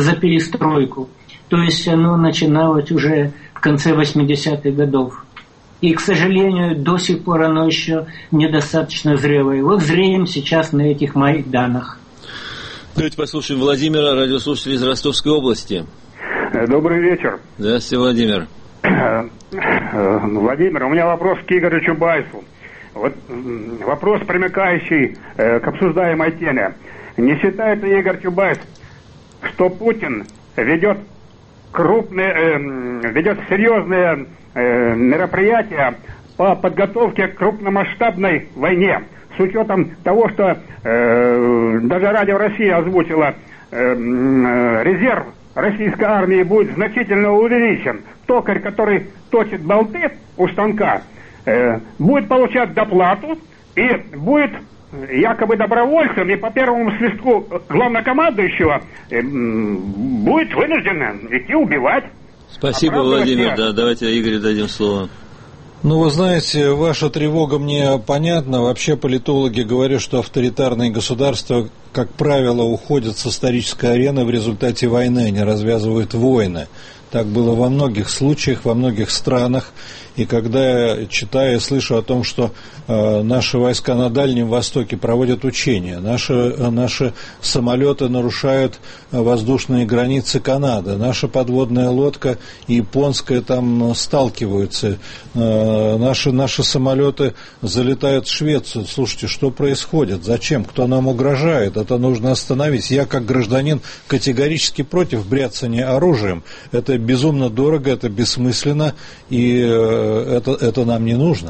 перестройку. То есть оно начиналось уже в конце 80-х годов. И, к сожалению, до сих пор оно еще недостаточно зрелое. Вот зреем сейчас на этих Майданах. Давайте послушаем Владимира, радиослушателя из Ростовской области. Добрый вечер. Здравствуйте, Владимир. Владимир, у меня вопрос к Игорю Чубайсу. Вот вопрос, примыкающий к обсуждаемой теме. Не считает ли Игорь Чубайс, что Путин ведет серьезные мероприятия по подготовке к крупномасштабной войне, с учетом того, что даже Радио Россия озвучила, резерв российской армии будет значительно увеличен. Токарь, который точит болты у станка, будет получать доплату и будет якобы добровольцем, и по первому свистку главнокомандующего будет вынужден идти убивать. Спасибо, Владимир. Да, давайте Игорю дадим слово. Ну, вы знаете, ваша тревога мне понятна. Вообще политологи говорят, что авторитарные государства, как правило, уходят с исторической арены в результате войны, они развязывают войны. Так было во многих случаях, во многих странах. И когда я читаю и слышу о том, что наши войска на Дальнем Востоке проводят учения, наши самолеты нарушают воздушные границы Канады, наша подводная лодка и японская там сталкиваются, наши самолеты залетают в Швецию. Слушайте, что происходит? Зачем? Кто нам угрожает? Это нужно остановить. Я, как гражданин, категорически против бряцания оружием. Это безумно дорого, это бессмысленно, и это нам не нужно.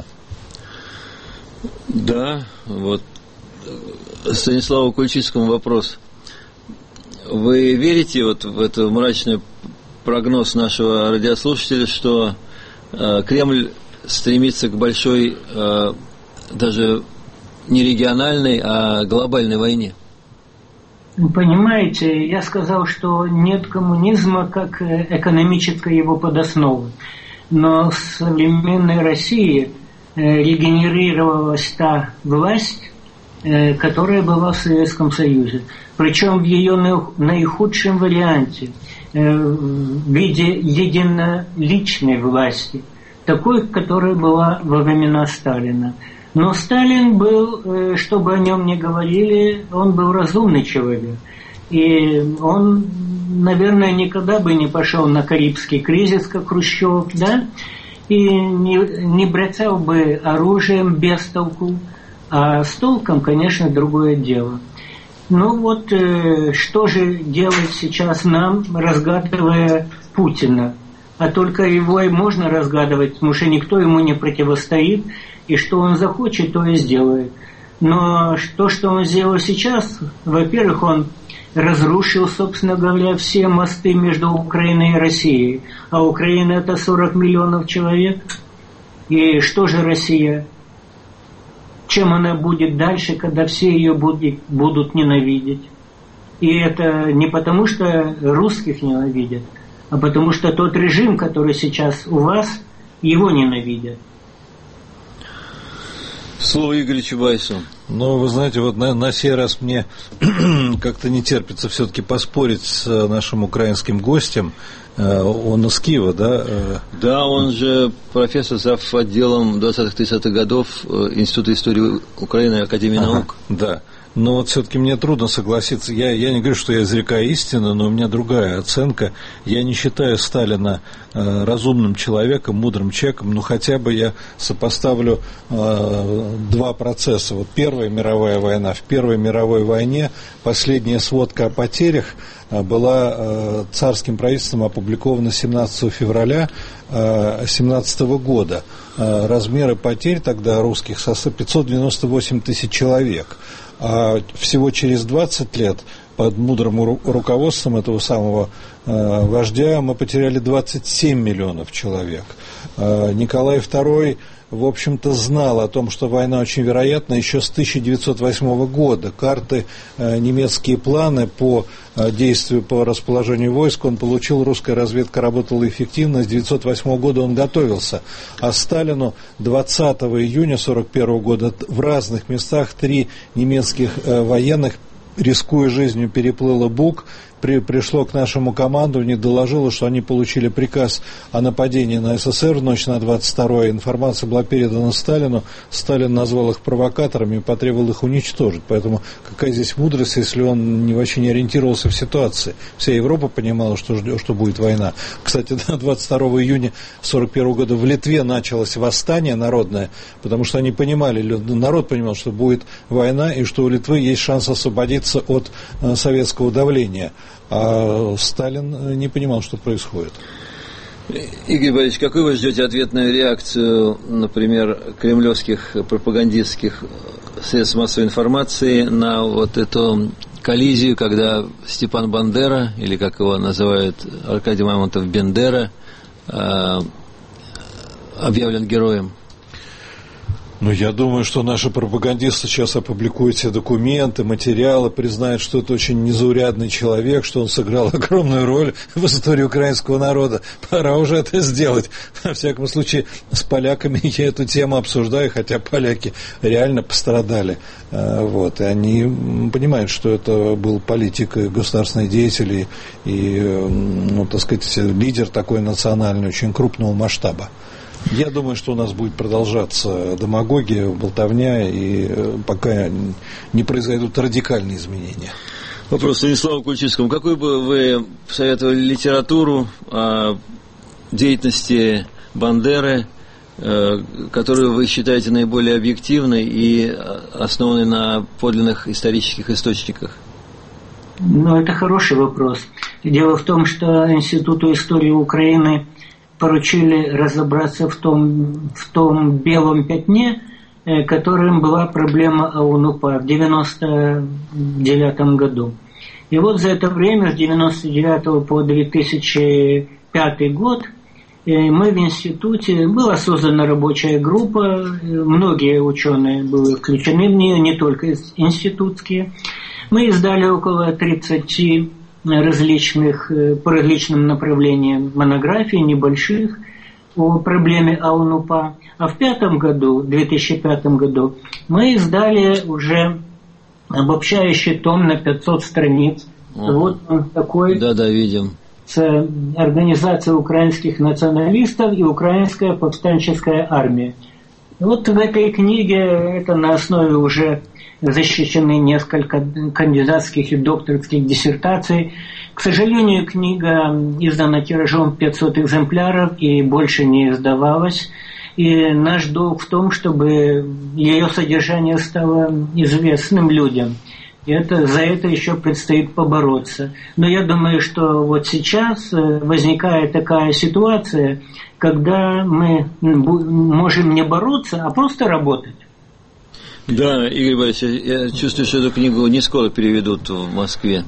Да, вот Станиславу Кульчицкому вопрос. Вы верите вот в этот мрачный прогноз нашего радиослушателя, что Кремль стремится к большой, даже не региональной, а глобальной войне? Понимаете, я сказал, что нет коммунизма как экономической его подосновы. Но в современной России регенерировалась та власть, которая была в Советском Союзе. Причем в ее наихудшем варианте, в виде единоличной власти, такой, которая была во времена Сталина. Но Сталин был, чтобы о нем не говорили, он был разумный человек. И он, наверное, никогда бы не пошел на Карибский кризис, как Хрущев, да, и не брецал бы оружием без толку, а с толком, конечно, другое дело. Ну вот, что же делать сейчас нам, разгадывая Путина? А только его и можно разгадывать, потому что никто ему не противостоит, и что он захочет, то и сделает. Но то, что он сделал сейчас, во-первых, он разрушил, собственно говоря, все мосты между Украиной и Россией. А Украина – это 40 миллионов человек. И что же Россия? Чем она будет дальше, когда все ее будут ненавидеть? И это не потому, что русских ненавидят, а потому что тот режим, который сейчас у вас, его ненавидят. Слово Игорю Чубайсу. Ну, вы знаете, вот на сей раз мне как-то не терпится все-таки поспорить с нашим украинским гостем. Он из Киева, да? Да, он же профессор зав. Отделом 20-30-х годов Института истории Украины Академии наук. Да. Но вот все-таки мне трудно согласиться. Я не говорю, что я изрекаю истину, но у меня другая оценка. Я не считаю Сталина разумным человеком, мудрым человеком, но хотя бы я сопоставлю два процесса. Вот Первая мировая война. В Первой мировой войне последняя сводка о потерях была царским правительством опубликована 17 февраля 1917 года. Размеры потерь тогда русских 598 тысяч человек. А всего через 20 лет под мудрым руководством этого самого вождя мы потеряли 27 миллионов человек. Николай II, в общем-то, знал о том, что война очень вероятна еще с 1908 года. Карты, немецкие планы по действию, по расположению войск он получил, русская разведка работала эффективно, с 1908 года он готовился. А Сталину 20 июня 1941 года в разных местах 3 немецких военных, рискуя жизнью, переплыло Буг, пришло к нашему командованию, доложило, что они получили приказ о нападении на СССР в ночь на 22-е. Информация была передана Сталину. Сталин назвал их провокаторами и потребовал их уничтожить. Поэтому какая здесь мудрость, если он вообще не ориентировался в ситуации? Вся Европа понимала, что будет война. Кстати, 22 июня 1941 года в Литве началось восстание народное, потому что они понимали, народ понимал, что будет война и что у Литвы есть шанс освободиться от советского давления. А Сталин не понимал, что происходит. Игорь Борисович, какой вы ждете ответную реакцию, например, кремлевских пропагандистских средств массовой информации на вот эту коллизию, когда Степан Бандера, или как его называют Аркадий Мамонтов, Бендера, объявлен героем? Ну, я думаю, что наши пропагандисты сейчас опубликуют все документы, материалы, признают, что это очень незаурядный человек, что он сыграл огромную роль в истории украинского народа. Пора уже это сделать. Во всяком случае, с поляками я эту тему обсуждаю, хотя поляки реально пострадали. Вот. И они понимают, что это был политик и государственный деятель, и, ну, так сказать, лидер такой национальный, очень крупного масштаба. Я думаю, что у нас будет продолжаться демагогия, болтовня, и пока не произойдут радикальные изменения. Вопрос Станиславу Кульчицкому. Какую бы вы посоветовали литературу о деятельности Бандеры, которую вы считаете наиболее объективной и основанной на подлинных исторических источниках? Ну, это хороший вопрос. Дело в том, что Институту истории Украины поручили разобраться в том белом пятне, которым была проблема ОУН-УПА в 1999 году. И вот за это время, с 1999 по 2005 год, мы в институте, была создана рабочая группа, многие ученые были включены в нее, не только институтские. Мы издали около 30 различных, по различным направлениям монографий, небольших, о проблеме ОУН-УПА. А в 2005 году, мы издали уже обобщающий том на 500 страниц. Вот он такой. Да, видим. С Организацией украинских националистов и Украинская повстанческая армия. Вот в этой книге, это на основе уже защищены несколько кандидатских и докторских диссертаций. К сожалению, книга издана тиражом 500 экземпляров и больше не издавалась. И наш долг в том, чтобы ее содержание стало известным людям. И за это еще предстоит побороться. Но я думаю, что вот сейчас возникает такая ситуация, когда мы можем не бороться, а просто работать. Да, Игорь Борисович, я чувствую, что эту книгу не скоро переведут в Москве.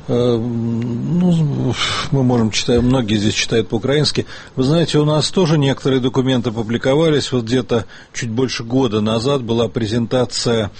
Ну, мы можем читать, многие здесь читают по-украински. Вы знаете, у нас тоже некоторые документы публиковались. Вот где-то чуть больше года назад была презентация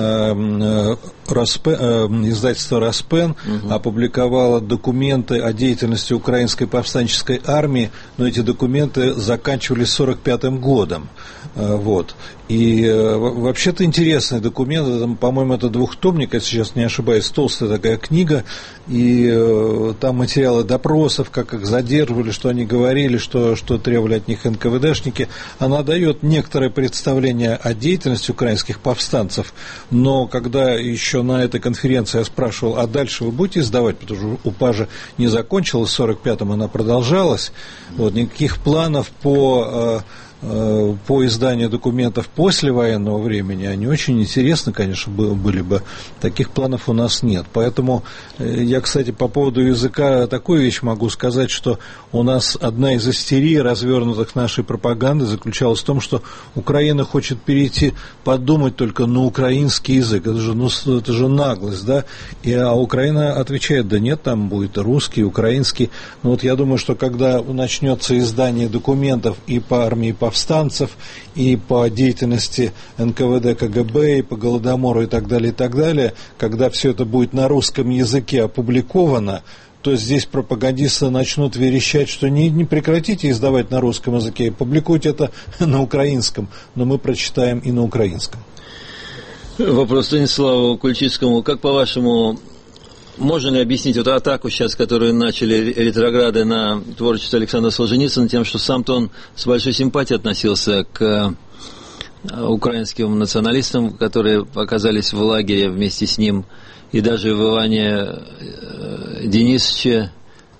издательства «Распен», опубликовало документы о деятельности Украинской повстанческой армии, но эти документы заканчивались 1945 годом. Вот. И вообще-то интересный документ, по-моему, это двухтомник, если сейчас не ошибаюсь, толстая такая книга, и там материалы допросов, как их задерживали, что они говорили, что требовали от них НКВДшники. Она дает некоторое представление о деятельности украинских повстанцев, но когда еще на этой конференции я спрашивал, а дальше вы будете издавать, потому что УПА же не закончилась, в 1945-м она продолжалась, вот, никаких планов по изданию документов после военного времени, они очень интересны, конечно, были бы. Таких планов у нас нет. Поэтому я, кстати, по поводу языка такую вещь могу сказать, что у нас одна из истерий, развернутых нашей пропагандой, заключалась в том, что Украина хочет перейти, подумать только на украинский язык. Это же наглость, да? А Украина отвечает, да нет, там будет русский, украинский. Но вот я думаю, что когда начнется издание документов и по армии повстанцев, и по деятельности НКВД, КГБ, и по Голодомору и так далее, когда все это будет на русском языке опубликовано, то здесь пропагандисты начнут верещать, что не прекратите издавать на русском языке, публикуйте это на украинском, но мы прочитаем и на украинском. Вопрос Станиславу Кульчицкому. Как, по-вашему, можно ли объяснить вот атаку сейчас, которую начали ретрограды на творчество Александра Солженицына, тем, что сам-то он с большой симпатией относился к украинским националистам, которые оказались в лагере вместе с ним, и даже в Иване Денисовиче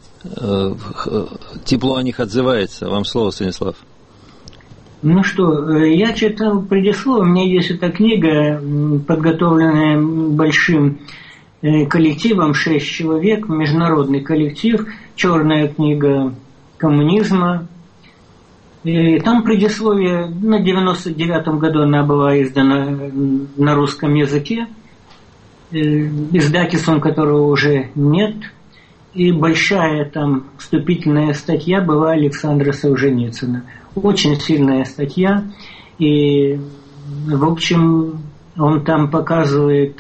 тепло о них отзывается. Вам слово, Станислав. Ну что, я читал предисловие, у меня есть эта книга, подготовленная большим коллективом, 6 человек, международный коллектив, черная книга коммунизма. И там предисловие, на 99-м году она была издана на русском языке, издательством которого уже нет. И большая там вступительная статья была Александра Солженицына. Очень сильная статья. И, в общем, он там показывает,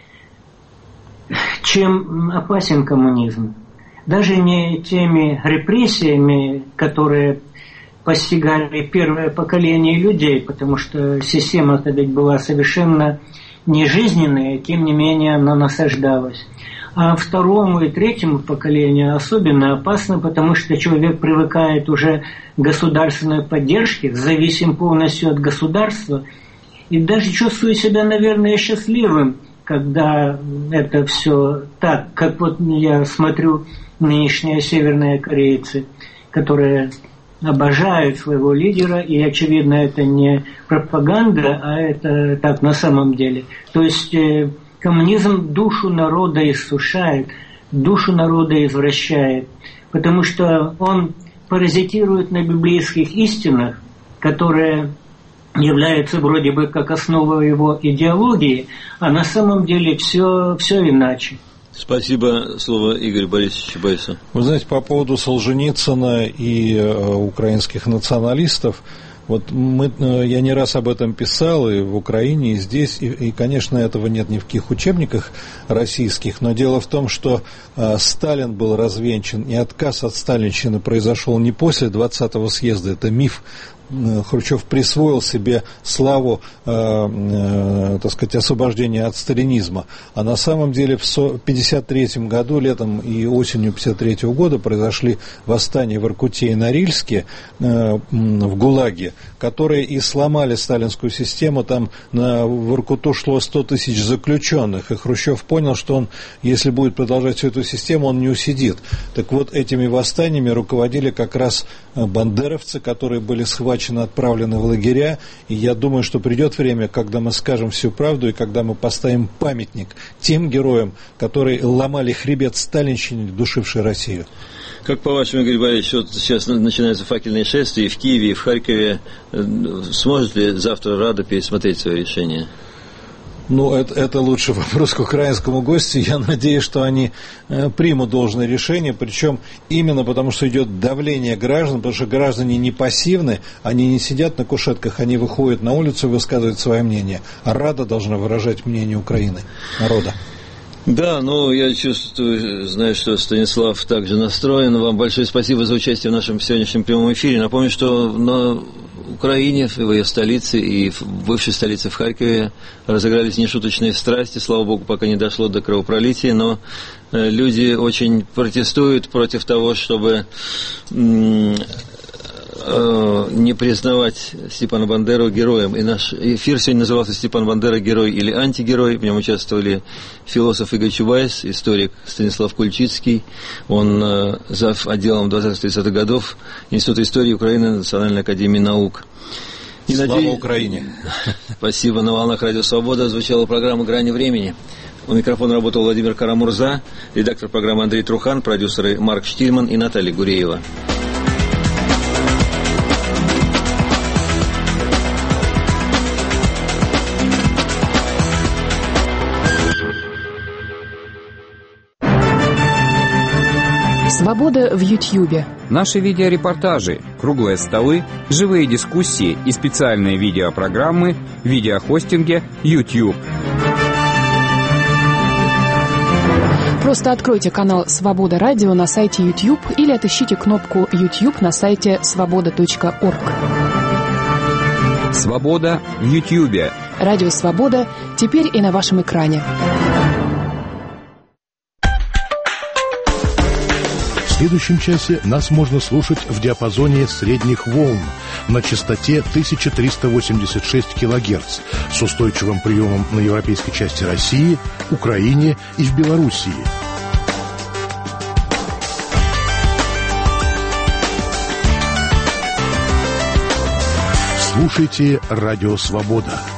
чем опасен коммунизм. Даже не теми репрессиями, которые постигали первое поколение людей, потому что система тогда была совершенно нежизненная, тем не менее она насаждалась. А второму и третьему поколению особенно опасно, потому что человек привыкает уже к государственной поддержке, зависим полностью от государства, и даже чувствует себя, наверное, счастливым, когда это все так, как вот я смотрю нынешние северные корейцы, которые обожают своего лидера, и, очевидно, это не пропаганда, а это так на самом деле. То есть коммунизм душу народа иссушает, душу народа извращает, потому что он паразитирует на библейских истинах, которые являются вроде бы как основой его идеологии, а на самом деле все иначе. Спасибо. Слово Игорь Борисович Чубайсу. Вы знаете, по поводу Солженицына и украинских националистов, вот я не раз об этом писал и в Украине, и здесь, и, конечно, этого нет ни в каких учебниках российских, но дело в том, что Сталин был развенчан, и отказ от сталинщины произошел не после 20-го съезда, это миф. Хрущев присвоил себе славу, так сказать, освобождения от сталинизма. А на самом деле в 1953 году, летом и осенью 1953 года произошли восстания в Иркуте и Норильске, в ГУЛАГе, которые и сломали сталинскую систему. Там в Иркуту шло 100 тысяч заключенных, и Хрущев понял, что он, если будет продолжать всю эту систему, он не усидит. Так вот, этими восстаниями руководили как раз бандеровцы, которые были схвачены, отправлены в лагеря, и я думаю, что придет время, когда мы скажем всю правду, и когда мы поставим памятник тем героям, которые ломали хребет сталинщине, душившей Россию. Как по-вашему, Игорь Борисович, вот сейчас начинаются факельные шествия и в Киеве, и в Харькове. Сможет ли завтра Рада пересмотреть свое решение? Ну, это лучший вопрос к украинскому гостю. Я надеюсь, что они примут должное решение, причем именно потому, что идет давление граждан, потому что граждане не пассивны, они не сидят на кушетках, они выходят на улицу и высказывают свое мнение. А Рада должна выражать мнение Украины, народа. Да, ну, я чувствую, знаю, что Станислав также настроен. Вам большое спасибо за участие в нашем сегодняшнем прямом эфире. Напомню, что на Украине, в ее столице и в бывшей столице в Харькове разыгрались нешуточные страсти. Слава богу, пока не дошло до кровопролития, но люди очень протестуют против того, чтобы не признавать Степана Бандеру героем. И наш эфир сегодня назывался «Степан Бандера. Герой или антигерой». В нем участвовали философ Игорь Чубайс, историк Станислав Кульчицкий. Он зав. Отделом 20-30-х годов Института истории Украины Национальной академии наук. Слава Украине! Спасибо. На волнах Радио Свобода звучала программа «Грани времени». У микрофона работал Владимир Карамурза, редактор программы Андрей Трухан, продюсеры Марк Штильман и Наталья Гуреева. Свобода в Ютьюбе. Наши видеорепортажи, круглые столы, живые дискуссии и специальные видеопрограммы в видеохостинге YouTube. Просто откройте канал «Свобода Радио» на сайте YouTube или отыщите кнопку YouTube на сайте svoboda.org. Свобода в Ютьюбе. Радио «Свобода» теперь и на вашем экране. следующем часе нас можно слушать в диапазоне средних волн на частоте 1386 кГц с устойчивым приемом на европейской части России, Украине и в Белоруссии. Слушайте «Радио Свобода».